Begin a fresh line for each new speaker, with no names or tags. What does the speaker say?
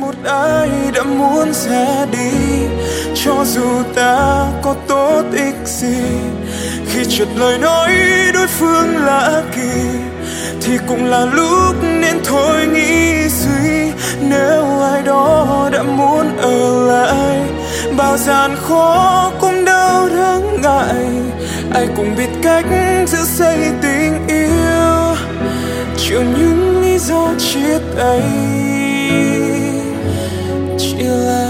một ai đã muốn ra đi. Cho dù ta có tốt ích gì, khi chợt lời nói đối phương lạ kỳ, thì cũng là lúc nên thôi nghĩ suy. Nếu ai đó đã muốn ở lại, bao gian khó cũng đâu đáng ngại. Ai cũng biết cách giữ xây tình yêu, chịu những lý do chia tay chỉ là